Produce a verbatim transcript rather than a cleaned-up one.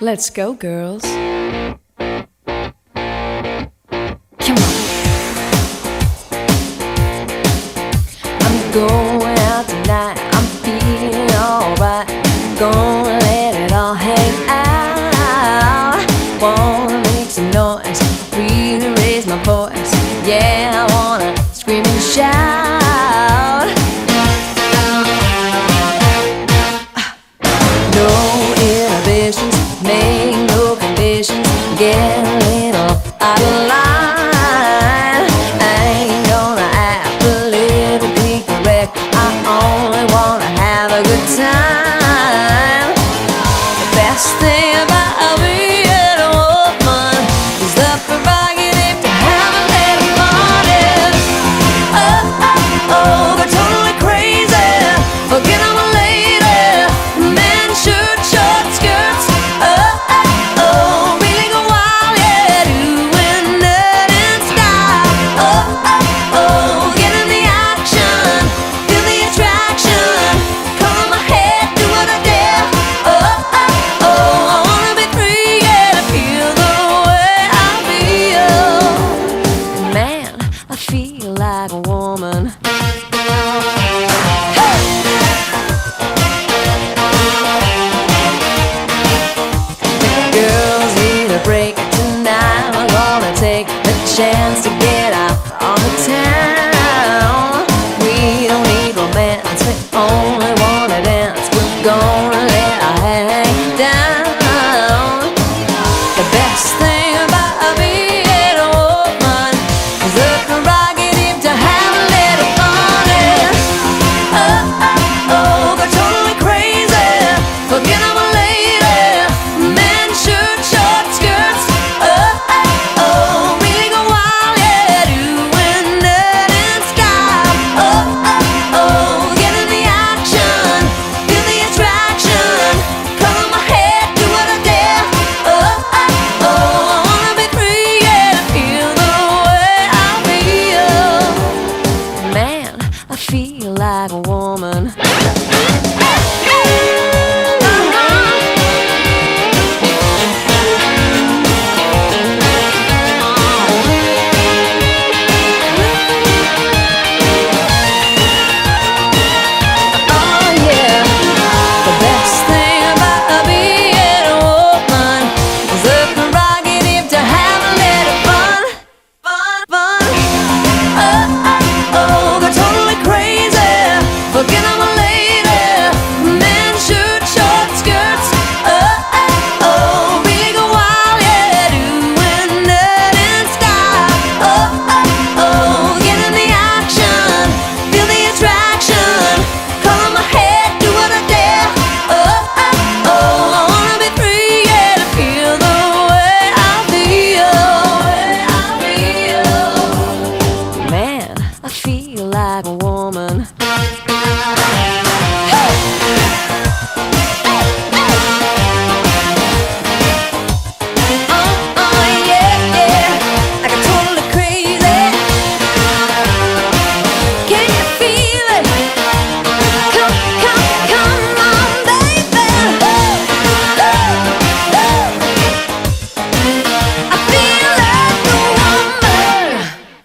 Let's go, girls. Come on. I'm going out tonight. I'm feeling alright. Gonna let it all hang out. Wanna make some noise, really raise my voice. Yeah, I wanna scream and shout. No inhibitions, make no conditions. Get a little out of line. I ain't gonna act politically correct. I only wanna have a good time. The best thing about being a woman is the prerogative to have a little party. Oh, oh, oh, they're totally crazy. Forget I'm a lady. Men shirt, short skirts. Oh, oh, oh, really go wild, yeah, doing it in style. Oh, oh, oh, get in the action, feel the attraction. Comb my head, do what I dare. Oh, oh, oh, I wanna be free, yeah, feel the way I feel. Man, I feel like a woman. Girls need a break tonight. We're gonna take the chance to get out on the town. We don't need romance, we only wanna dance. We're gonna let our hang down. The best thing about being a woman is the prerogative to have a little party. Oh, oh, oh, they're totally crazy. Forget I'm a lady. Men shirt, short skirts. Oh, oh, oh, really go wild, yeah, doing it in style. Oh, oh, oh, get in the action, feel the attraction. Color my head, do what I dare. Oh, oh, oh, I wanna be free, yeah, feel the way I feel. Man, I feel like a woman. Oh yeah, the best thing about being a woman is the prerogative to have a little fun, fun, fun. Oh, oh, oh, they're totally crazy. Forget I'm a lady. Men shirt, short skirts. Oh, oh, oh, really go wild, yeah, doing it in style. Oh, oh, oh, get in the action, feel the attraction. Color my head, do what I dare. Oh, oh, oh, I wanna be free, yeah, to feel the way I feel. Way I feel. Man, I feel like a woman.